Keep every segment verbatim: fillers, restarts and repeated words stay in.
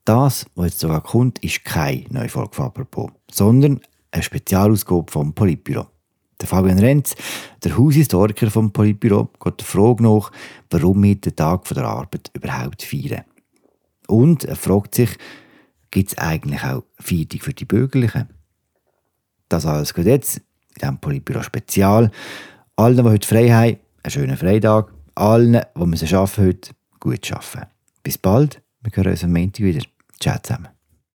Das, was jetzt sogar kommt, ist keine neue Folge von «Apropos», sondern eine Spezialausgabe vom Politbüro. Der Fabian Renz, der Haushistoriker vom Politbüro, geht der Frage nach, warum wir den Tag der Arbeit überhaupt feiern. Und er fragt sich, gibt es eigentlich auch Feiertage für die Bürgerlichen? Das alles geht jetzt in diesem Politbüro Spezial. Allen, die heute frei haben, einen schönen Freitag. Allen, die müssen arbeiten heute, gut arbeiten. Bis bald, wir hören uns am Montag wieder. Ciao zusammen.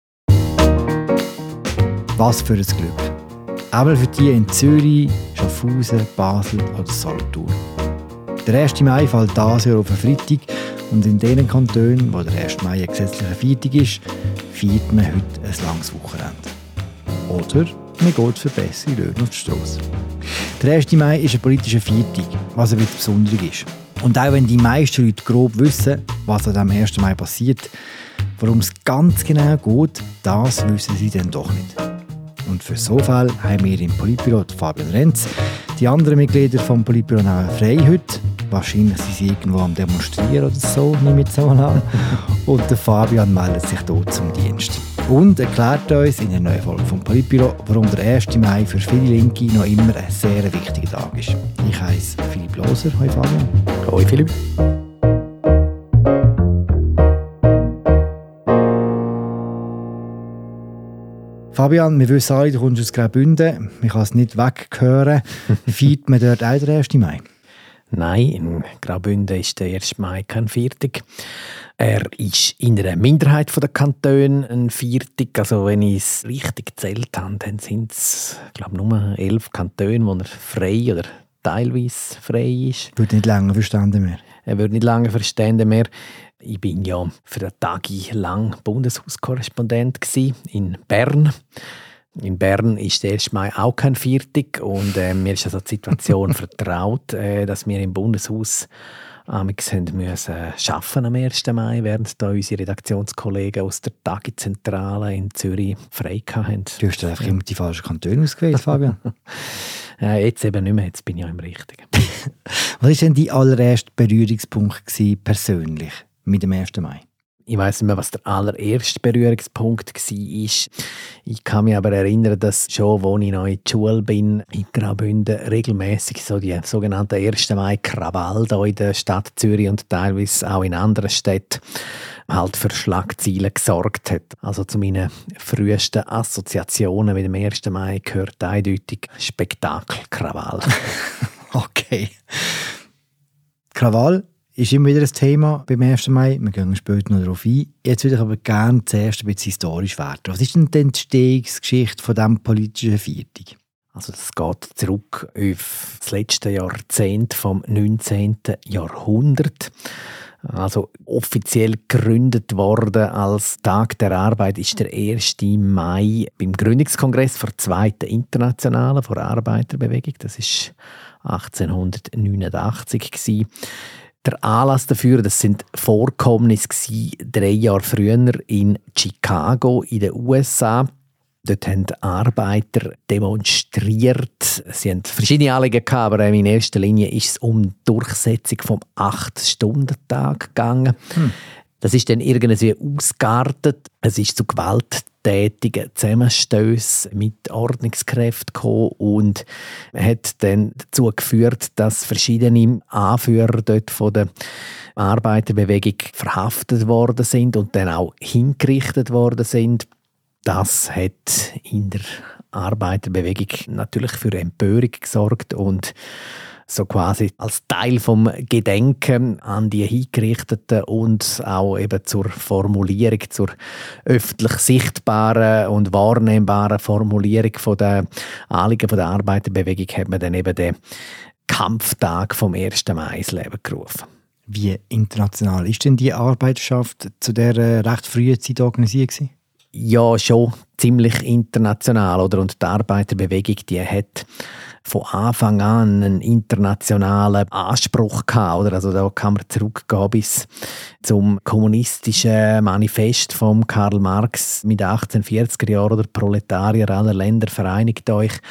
Was für ein Glück. Einmal für die in Zürich, Schaffhausen, Basel oder Solothurn. Der erste Mai fällt dieses Jahr auf einen Freitag und in den Kantonen, wo der erste Mai ein gesetzlicher Feiertag ist, feiert man heute ein langes Wochenende. Oder man geht für bessere Löhne auf die Strasse. Der erste Mai ist ein politischer Feiertag, was ein bisschen besonders ist. Und auch wenn die meisten Leute grob wissen, was an diesem ersten Mai passiert, worum es ganz genau geht, das wissen sie dann doch nicht. Und für so Fall haben wir im Politbüro Fabian Renz. Die anderen Mitglieder vom Politbüro nehmen frei heute. Wahrscheinlich sind sie irgendwo am Demonstrieren oder so, nehme ich jetzt mal an. Und der Fabian meldet sich dort zum Dienst. Und erklärt uns in der neuen Folge vom Politbüro, warum der erste Mai für viele Linke noch immer ein sehr wichtiger Tag ist. Ich heiße Philipp Loser. Hoi Fabian. Hoi Philipp. Fabian, wir wissen alle, du kommst aus Graubünden. Man kann es nicht weghören. Feiert man dort auch den ersten Mai? Nein, in Graubünden ist der erste Mai kein Viertag. Er ist in einer Minderheit der Kantone ein Viertag. Also wenn ich es richtig gezählt habe, dann sind es, glaube ich, nur elf Kantone, wo er frei oder teilweise frei ist. Wird nicht lange verstanden mehr. Er wird nicht lange verstanden mehr. Ich bin ja für einen Tag lang Bundeshauskorrespondent in Bern. In Bern ist der erste Mai auch kein Viertag und äh, mir ist also die Situation vertraut, äh, dass wir im Bundeshaus amigs haben müssen arbeiten am ersten Mai, während da unsere Redaktionskollegen aus der Tagizentrale in Zürich frei hatten. Du hast einfach immer die falschen Kantone ausgewählt, Fabian. äh, jetzt eben nicht mehr, jetzt bin ich ja im Richtigen. Was war denn dein allererster Berührungspunkt gewesen, persönlich mit dem ersten Mai? Ich weiss nicht mehr, was der allererste Berührungspunkt war. Ich kann mich aber erinnern, dass schon, als ich noch in der Schule bin, in Graubünden regelmäßig so die sogenannten ersten Mai-Krawall hier in der Stadt Zürich und teilweise auch in anderen Städten halt für Schlagzeilen gesorgt hat. Also zu meinen frühesten Assoziationen mit dem ersten Mai gehört eindeutig Spektakel-Krawall. Okay. Krawall ist immer wieder ein Thema beim ersten Mai. Wir gehen später noch darauf ein. Jetzt würde ich aber gerne zuerst ein bisschen historisch werden. Was ist denn die Entstehungsgeschichte von diesem politischen Viertag? Also das geht zurück auf das letzte Jahrzehnt vom neunzehnten Jahrhundert. Also offiziell gegründet worden als Tag der Arbeit ist der erste Mai beim Gründungskongress der zweiten Internationalen der Arbeiterbewegung. Das war achtzehnhundertneunundachtzig gewesen. Der Anlass dafür, das sind Vorkommnisse gewesen, drei Jahre früher in Chicago in den U S A. Dort haben Arbeiter demonstriert. Sie haben verschiedene Anliegen gehabt, aber in erster Linie ist es um die Durchsetzung vom acht-Stunden-Tag gegangen. Hm. Das ist dann irgendwie ausgeartet. Es ist zu gewalttätigen Zusammenstößen mit Ordnungskräften gekommen und hat dann dazu geführt, dass verschiedene Anführer dort von der Arbeiterbewegung verhaftet worden sind und dann auch hingerichtet worden sind. Das hat in der Arbeiterbewegung natürlich für Empörung gesorgt und so quasi als Teil vom Gedenken an die Hingerichteten und auch eben zur Formulierung, zur öffentlich sichtbaren und wahrnehmbaren Formulierung von der Anliegen der Arbeiterbewegung hat man dann eben den Kampftag vom ersten Mai ins Leben gerufen. Wie international ist denn die Arbeiterschaft zu dieser recht frühen Zeit organisiert gewesen? Ja, schon ziemlich international, oder? Und die Arbeiterbewegung, die hat von Anfang an einen internationalen Anspruch gehabt, oder? Also da kann man zurückgehen bis zum kommunistischen Manifest von Karl Marx mit den achtzehnhundertvierziger Jahren, oder Proletarier aller Länder, vereinigt euch.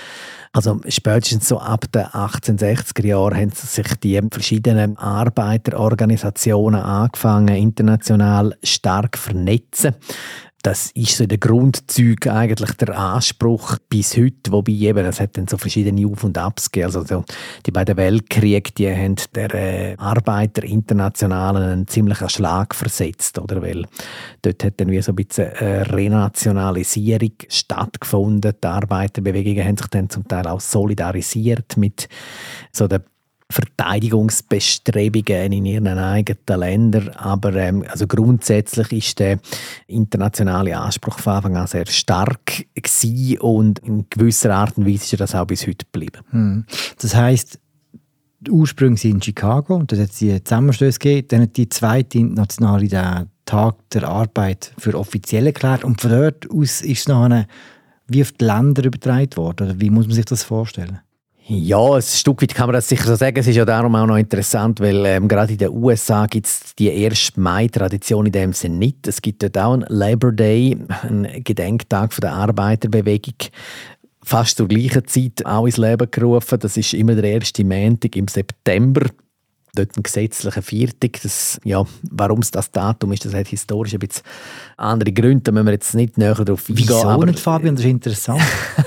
Also spätestens so ab den achtzehnhundertsechziger Jahren haben sich die verschiedenen Arbeiterorganisationen angefangen, international stark vernetzen. Das ist so der Grundzug eigentlich der Anspruch bis heute, wobei eben, es hat dann so verschiedene Auf- und Abs gegeben. Also so die beiden Weltkriege, die haben der äh, Arbeiterinternationalen einen ziemlichen Schlag versetzt, oder? Weil dort hat dann wie so ein bisschen eine Renationalisierung stattgefunden. Die Arbeiterbewegungen haben sich dann zum Teil auch solidarisiert mit so der Verteidigungsbestrebungen in ihren eigenen Ländern. Aber ähm, also grundsätzlich ist der internationale Anspruch von Anfang an sehr stark gewesen und in gewisser Art und Weise ist er das auch bis heute geblieben. Hm. Das heisst, die Ursprünge sind in Chicago und dort hat es die Zusammenstöße gegeben. Dann hat die zweite Internationale den Tag der Arbeit für offiziell erklärt und von dort aus ist es nachher wie auf die Länder übertragen worden. Oder wie muss man sich das vorstellen? Ja, ein Stück weit kann man das sicher so sagen. Es ist ja darum auch noch interessant, weil ähm, gerade in den U S A gibt es die erste Mai-Tradition in dem Sinne nicht. Es gibt dort auch einen Labor Day, einen Gedenktag von der Arbeiterbewegung, fast zur gleichen Zeit auch ins Leben gerufen. Das ist immer der erste Montag im September. Dort ein gesetzlicher Viertag. Das, ja, warum es das Datum ist, das hat historisch ein bisschen andere Gründe. Da müssen wir jetzt nicht näher darauf eingehen. Wieso aber nicht, Fabian? Das ist interessant.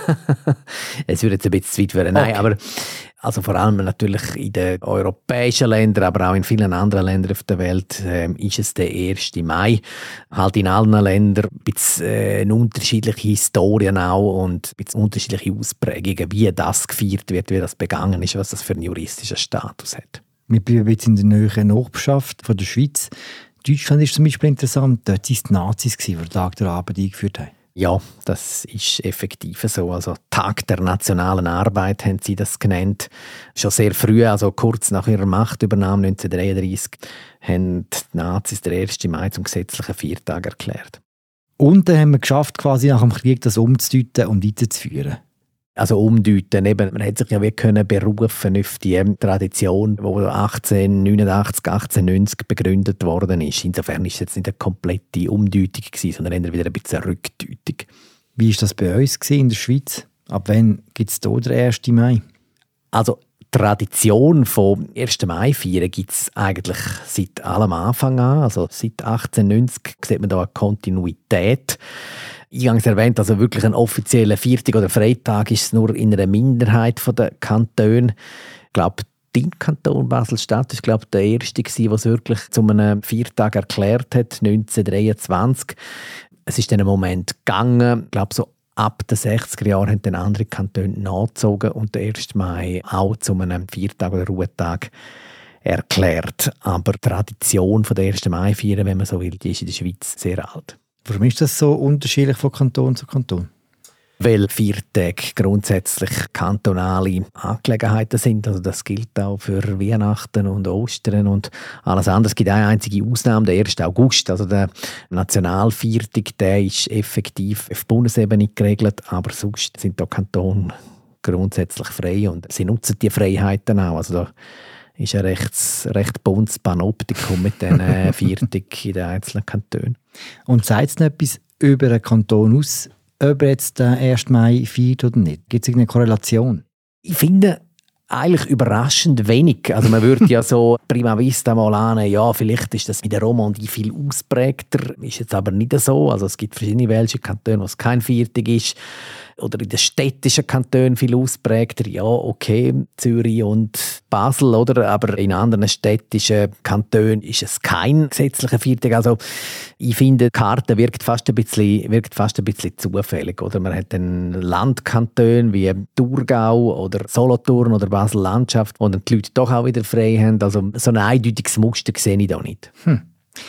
Es würde jetzt ein bisschen zu weit werden. Nein, okay. Aber also vor allem natürlich in den europäischen Ländern, aber auch in vielen anderen Ländern auf der Welt äh, ist es der erste Mai. Halt in allen Ländern ein bisschen äh, eine unterschiedliche Historien auch und ein bisschen unterschiedliche Ausprägungen, wie das gefeiert wird, wie das begangen ist, was das für einen juristischen Status hat. Wir bleiben jetzt in der näheren Nachbarschaft von der Schweiz. Deutschland ist zum Beispiel interessant. Dort waren es die Nazis, die den Tag der Arbeit eingeführt haben. Ja, das ist effektiv so. Also Tag der nationalen Arbeit haben sie das genannt. Schon sehr früh, also kurz nach ihrer Machtübernahme neunzehnhundertdreiunddreißig, haben die Nazis den ersten Mai zum gesetzlichen Viertag erklärt. Und dann haben wir geschafft, quasi nach dem Krieg das umzudeuten und weiterzuführen. Also umdeuten. Eben, man hätte sich ja wie können berufen auf die Tradition, die achtzehnhundertneunundachtzig, achtzehnhundertneunzig begründet worden ist. Insofern ist es jetzt nicht eine komplette Umdeutung gewesen, sondern eher wieder ein bisschen eine Rückdeutung. Wie war das bei uns in der Schweiz? Ab wann gibt es hier den ersten Mai? Also die Tradition vom ersten Mai feiern gibt es eigentlich seit allem Anfang an. Also seit achtzehnhundertneunzig sieht man da eine Kontinuität. Eingangs erwähnt, also wirklich ein offizieller Viertag oder Freitag ist es nur in einer Minderheit der Kantone. Ich glaube, dein Kanton Basel-Stadt ist glaube der erste, der es wirklich zu einem Viertag erklärt hat, neunzehnhundertdreiundzwanzig. Es ist dann ein Moment gegangen, ich glaube so ab den sechziger Jahren haben dann andere Kantone nachgezogen und der erste Mai auch zu einem Viertag oder Ruhetag erklärt. Aber die Tradition der ersten Mai feiern, wenn man so will, die ist in der Schweiz sehr alt. Warum ist das so unterschiedlich von Kanton zu Kanton? Weil Viertage grundsätzlich kantonale Angelegenheiten sind. Also das gilt auch für Weihnachten und Ostern und alles andere. Es gibt eine einzige Ausnahme, der erste August. Also der Nationalviertag, der ist effektiv auf Bundesebene geregelt, aber sonst sind da Kantone grundsätzlich frei und sie nutzen die Freiheiten auch. Also da ist ein recht, recht buntes Panoptikum mit diesen Viertagen in den einzelnen Kantonen. Und sagt es noch etwas über einen Kanton aus, ob er jetzt den ersten Mai feiert oder nicht? Gibt es irgendeine Korrelation? Ich finde eigentlich überraschend wenig. Also man würde ja so prima vista mal ahnen, ja, vielleicht ist das in der Romandie viel ausprägter, ist jetzt aber nicht so. Also es gibt verschiedene welche Kantone, wo es kein Viertag ist. Oder in den städtischen Kantonen viel ausprägter. Ja, okay, Zürich und Basel, oder? Aber in anderen städtischen Kantonen ist es kein gesetzlicher Viertag. Also ich finde, die Karte wirkt fast ein bisschen, wirkt fast ein bisschen zufällig. Oder? Man hat dann Landkantone wie Thurgau oder Solothurn oder Basel-Landschaft, wo dann die Leute doch auch wieder frei haben. Also so ein eindeutiges Muster sehe ich da nicht. Hm.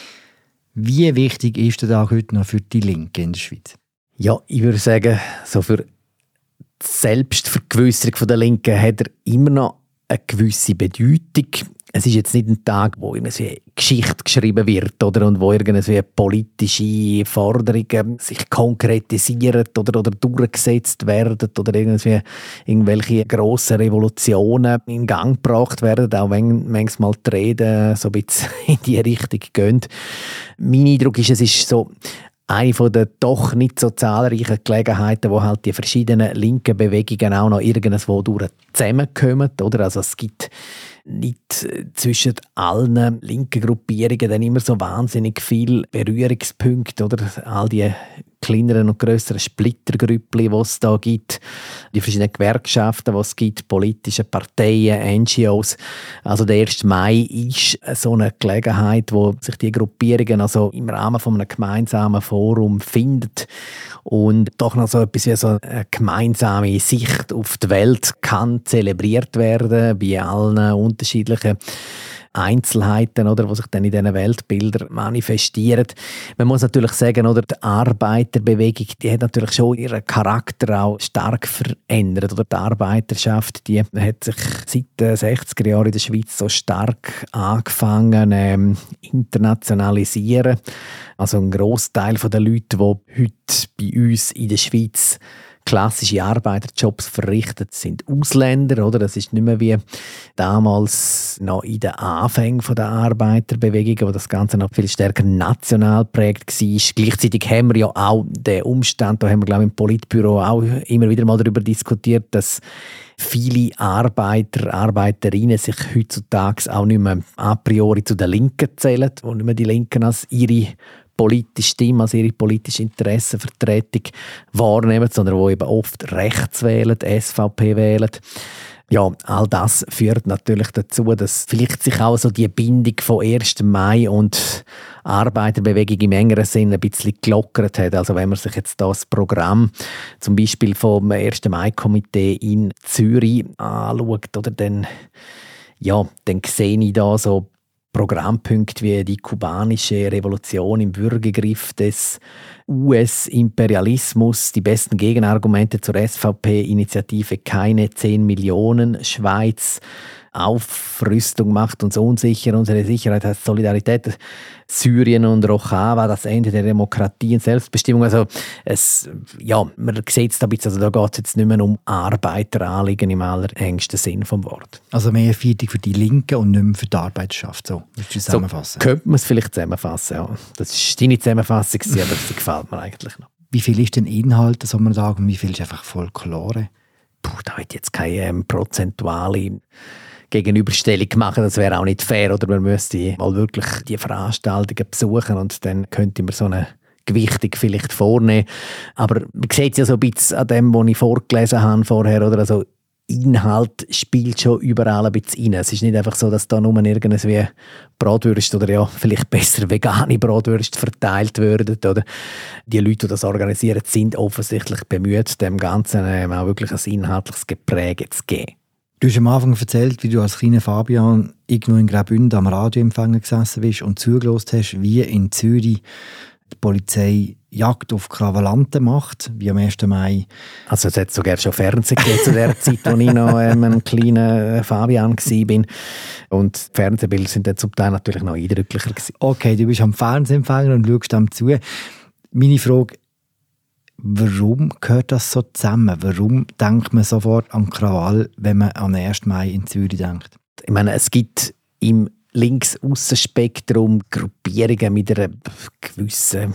Wie wichtig ist der Tag heute noch für die Linke in der Schweiz? Ja, ich würde sagen, so für die Selbstvergewisserung der Linken hat er immer noch eine gewisse Bedeutung. Es ist jetzt nicht ein Tag, wo irgendwie Geschichte geschrieben wird oder und wo irgendwie politische Forderungen sich konkretisieren oder, oder durchgesetzt werden oder irgendwie irgendwelche grossen Revolutionen in Gang gebracht werden, auch wenn manchmal die Reden so ein bisschen in die Richtung gehen. Mein Eindruck ist, es ist so eine von der doch nicht so zahlreichen Gelegenheiten, wo halt die verschiedenen linken Bewegungen auch noch irgendwo durch zusammenkommen, oder? Also es gibt nicht zwischen allen linken Gruppierungen dann immer so wahnsinnig viele Berührungspunkte, oder? All die kleineren und grösseren Splittergrüppli, die es da gibt, die verschiedenen Gewerkschaften, die es gibt, politische Parteien, N G Os. Also der erste Mai ist so eine Gelegenheit, wo sich die Gruppierungen also im Rahmen von einem gemeinsamen Forum finden und doch noch so etwas wie so eine gemeinsame Sicht auf die Welt kann zelebriert werden bei allen unterschiedlichen Einzelheiten, oder, die sich dann in diesen Weltbildern manifestieren. Man muss natürlich sagen, oder, die Arbeiterbewegung, die hat natürlich schon ihren Charakter auch stark verändert. Oder die Arbeiterschaft, die hat sich seit den sechziger Jahren in der Schweiz so stark angefangen ähm, internationalisieren. Also ein Grossteil der Leute, die heute bei uns in der Schweiz klassische Arbeiterjobs verrichtet, sind Ausländer, oder? Das ist nicht mehr wie damals noch in den Anfängen der Arbeiterbewegung, wo das Ganze noch viel stärker national geprägt war. Gleichzeitig haben wir ja auch den Umstand, da haben wir, glaube ich, im Politbüro auch immer wieder mal darüber diskutiert, dass viele Arbeiter, Arbeiterinnen sich heutzutage auch nicht mehr a priori zu den Linken zählen und nicht mehr die Linken als ihre politische Stimme, als ihre politische Interessenvertretung wahrnehmen, sondern die eben oft rechts wählen, S V P wählen. Ja, all das führt natürlich dazu, dass vielleicht sich auch so die Bindung von ersten Mai und Arbeiterbewegung im engeren Sinne ein bisschen gelockert hat. Also wenn man sich jetzt das Programm zum Beispiel vom ersten Mai-Komitee in Zürich anschaut, oder dann, ja, dann sehe ich da so Programmpunkte wie die kubanische Revolution im Würgegriff des U S-Imperialismus, die besten Gegenargumente zur S V P-Initiative Keine zehn Millionen, Schweiz, Aufrüstung macht uns unsicher, unsere Sicherheit heißt Solidarität, Syrien und Rojava, das Ende der Demokratie und Selbstbestimmung. Also es, ja, man sieht es da ein bisschen, also da geht es jetzt nicht mehr um Arbeiteranliegen im allerengsten Sinn vom Wort. Also mehr Fighting für die Linken und nicht mehr für die Arbeiterschaft, so würdest du es zusammenfassen? So könnte man es vielleicht zusammenfassen, ja. Das war deine Zusammenfassung, aber sie gefällt mir eigentlich noch. Wie viel ist denn Inhalt, soll man sagen, und wie viel ist einfach Folklore? Puh, da wird jetzt keine ähm, prozentuale Gegenüberstellung machen, das wäre auch nicht fair, oder man müsste mal wirklich die Veranstaltungen besuchen und dann könnte man so eine Gewichtung vielleicht vornehmen. Aber man sieht es ja so ein bisschen an dem, was ich vorgelesen habe vorher, oder? Also Inhalt spielt schon überall ein bisschen rein. Es ist nicht einfach so, dass da nur irgendwie Bratwürste oder ja, vielleicht besser vegane Bratwürste verteilt würden. Oder die Leute, die das organisieren, sind offensichtlich bemüht, dem Ganzen auch wirklich ein inhaltliches Gepräge zu geben. Du hast am Anfang erzählt, wie du als kleiner Fabian irgendwo in Graubünden am Radioempfänger gesessen bist und zugelassen hast, wie in Zürich die Polizei Jagd auf Krawallanten macht, wie am ersten Mai. Also es hat sogar schon Fernsehen gegeben zu der Zeit, als ich noch ähm, ein kleiner Fabian war. Und die Fernsehbilder sind dann zum Teil natürlich noch eindrücklicher gewesen. Okay, du bist am Fernsehempfänger und schaust dem zu. Meine Frage: Warum gehört das so zusammen? Warum denkt man sofort an Krawall, wenn man an den ersten Mai in Zürich denkt? Ich meine, es gibt im Links-Aussenspektrum Gruppierungen mit einer gewissen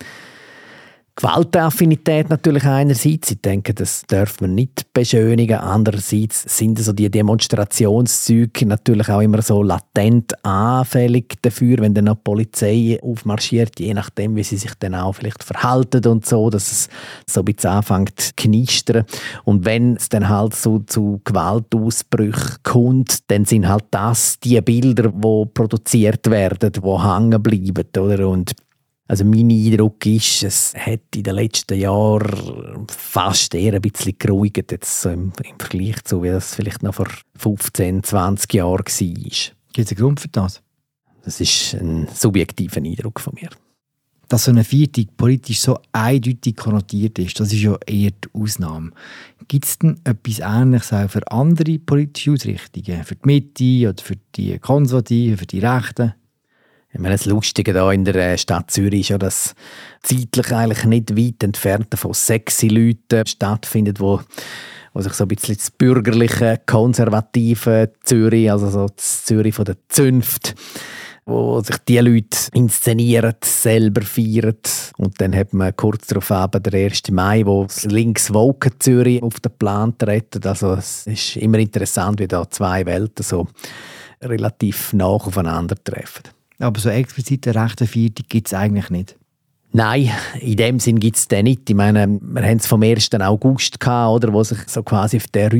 Gewaltaffinität natürlich einerseits. Ich denke, das darf man nicht beschönigen. Andererseits sind so die Demonstrationszüge natürlich auch immer so latent anfällig dafür, wenn dann noch die Polizei aufmarschiert, je nachdem, wie sie sich dann auch vielleicht verhalten und so, dass es so ein bisschen anfängt zu knistern. Und wenn es dann halt so zu Gewaltausbrüchen kommt, dann sind halt das die Bilder, die produziert werden, die hängen bleiben, oder? Und also mein Eindruck ist, es hat in den letzten Jahren fast eher ein bisschen geruhigt, jetzt so im, im Vergleich zu, wie das vielleicht noch vor fünfzehn, zwanzig Jahren war. Gibt es einen Grund für das? Das ist ein subjektiver Eindruck von mir. Dass so eine Viertung politisch so eindeutig konnotiert ist, das ist ja eher die Ausnahme. Gibt es denn etwas Ähnliches auch für andere politische Ausrichtungen? Für die Mitte oder für die Konservativen, für die Rechten? Ich meine, das Lustige hier in der Stadt Zürich ist ja, dass zeitlich eigentlich nicht weit entfernt von sexy Leuten stattfindet, wo, wo sich so ein bisschen das bürgerliche, konservative Zürich, also so das Zürich von der Zünft, wo sich die Leute inszenieren, selber feiern. Und dann hat man kurz darauf ab, der ersten Mai, wo das links Woken Zürich auf den Plan treten. Also es ist immer interessant, wie da zwei Welten so relativ nah aufeinandertreffen. Aber so explizit eine rechte Feiertag gibt es eigentlich nicht. Nein, in dem Sinn gibt es den nicht. Ich meine, wir haben es vom ersten August gehabt, oder, wo sich so quasi auf den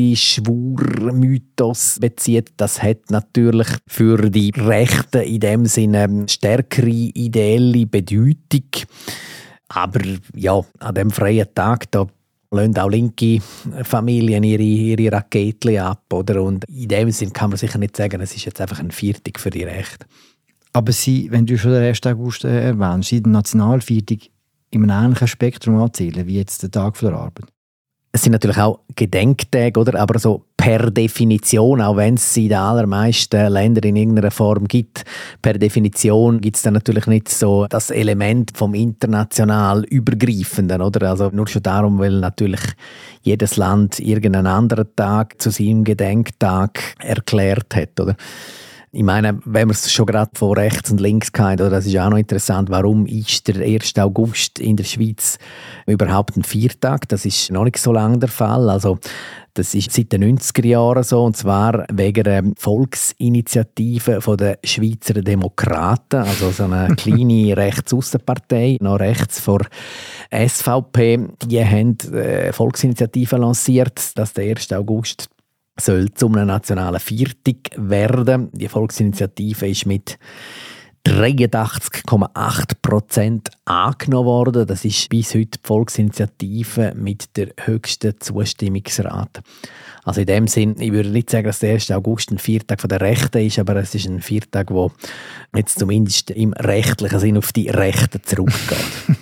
Rütli-Schwur-Mythos bezieht. Das hat natürlich für die Rechten in dem Sinne stärkere ideelle Bedeutung. Aber ja, an dem freien Tag, da lassen auch linke Familien ihre, ihre Raketen ab. Oder? Und in dem Sinn kann man sicher nicht sagen, es ist jetzt einfach ein Viertag für die Rechten. Aber sie, wenn du schon den ersten August äh, erwähnst, sie die Nationalviertag in einem ähnlichen Spektrum anzählen, wie jetzt der Tag der Arbeit. Es sind natürlich auch Gedenktage, oder? Aber so per Definition, auch wenn es sie in den allermeisten Ländern in irgendeiner Form gibt, per Definition gibt es dann natürlich nicht so das Element vom international Übergreifenden, oder? Also nur schon darum, weil natürlich jedes Land irgendeinen anderen Tag zu seinem Gedenktag erklärt hat, oder? Ich meine, wenn wir es schon gerade von rechts und links hatten, oder, das ist auch noch interessant, warum ist der erste August in der Schweiz überhaupt ein Viertag? Das ist noch nicht so lange der Fall. Also, das ist seit den neunziger Jahren so, und zwar wegen der Volksinitiative der Schweizer Demokraten, also so eine kleine Rechts-Aussenpartei, noch rechts vor S V P. Die haben eine Volksinitiative lanciert, dass der erste August soll zum nationalen Viertag werden. Die Volksinitiative ist mit dreiundachtzig Komma acht Prozent angenommen worden. Das ist bis heute die Volksinitiative mit der höchsten Zustimmungsrate. Also in dem Sinn, ich würde nicht sagen, dass der erste August ein Viertag der Rechten ist, aber es ist ein Viertag, der jetzt zumindest im rechtlichen Sinn auf die Rechten zurückgeht.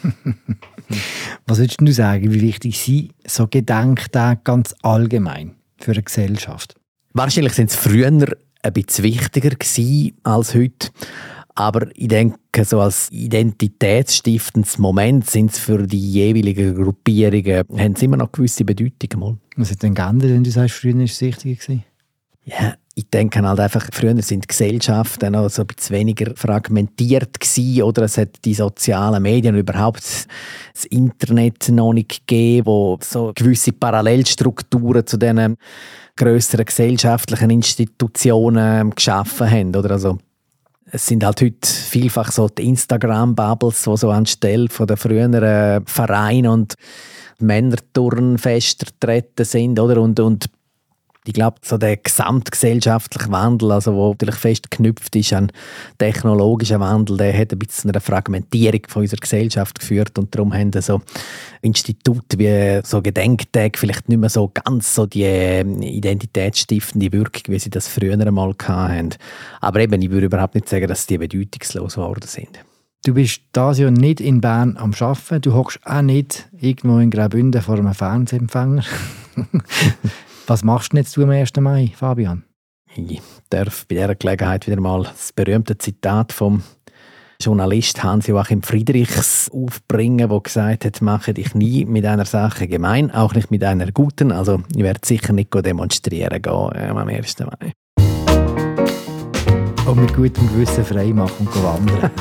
Was würdest du sagen, wie wichtig sind so Gedenktage ganz allgemein für eine Gesellschaft? Wahrscheinlich sind es früher ein bisschen wichtiger gewesen als heute. Aber ich denke, so als identitätsstiftendes Moment sind es für die jeweiligen Gruppierungen, haben sie immer noch gewisse Bedeutung. Mal. Was hat denn geändert, wenn du sagst, früher war es wichtiger gewesen? Ja, ich denke halt einfach, früher sind die Gesellschaften noch so ein bisschen weniger fragmentiert gewesen, oder es hat die sozialen Medien, überhaupt das Internet noch nicht gegeben, wo so gewisse Parallelstrukturen zu diesen grösseren gesellschaftlichen Institutionen geschaffen haben, oder? Also, es sind halt heute vielfach so die Instagram-Bubbles, die so anstelle von den früheren Vereinen und Männerturnfesten vertreten sind, oder? Und, und ich glaube, so der gesamtgesellschaftliche Wandel, also wo natürlich fest geknüpft ist an technologischen Wandel, der hat ein bisschen eine Fragmentierung von unserer Gesellschaft geführt, und darum haben so Institute wie so Gedenktage vielleicht nicht mehr so ganz so die identitätsstiftende Wirkung, wie sie das früher einmal hatten. Aber eben, ich würde überhaupt nicht sagen, dass die bedeutungslos geworden sind. Du bist dieses Jahr nicht in Bern am Arbeiten, du hockst auch nicht irgendwo in Graubünden vor einem Fernsehempfänger. Was machst du jetzt am ersten Mai, Fabian? Ich darf bei dieser Gelegenheit wieder mal das berühmte Zitat vom Journalist Hans-Joachim Friedrichs aufbringen, der gesagt hat, mache dich nie mit einer Sache gemein, auch nicht mit einer guten. Also ich werde sicher nicht demonstrieren gehen äh, am ersten Mai. Und mit gutem Gewissen frei machen und wandern.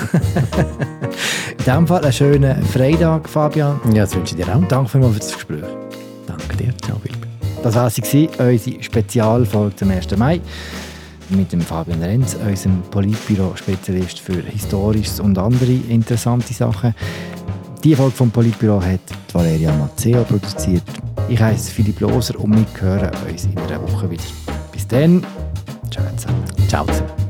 In diesem Fall einen schönen Freitag, Fabian. Ja, das wünsche ich dir auch. Danke vielmals für das Gespräch. Danke dir. Ciao, Philipp. Das war sie, unsere Spezialfolge zum ersten Mai mit dem Fabian Renz, unserem Politbüro-Spezialist für Historisches und andere interessante Sachen. Die Folge vom Politbüro hat Valeria Mazzeo produziert. Ich heiße Philipp Loser und wir hören uns in einer Woche wieder. Bis dann, ciao zusammen. Ciao zusammen.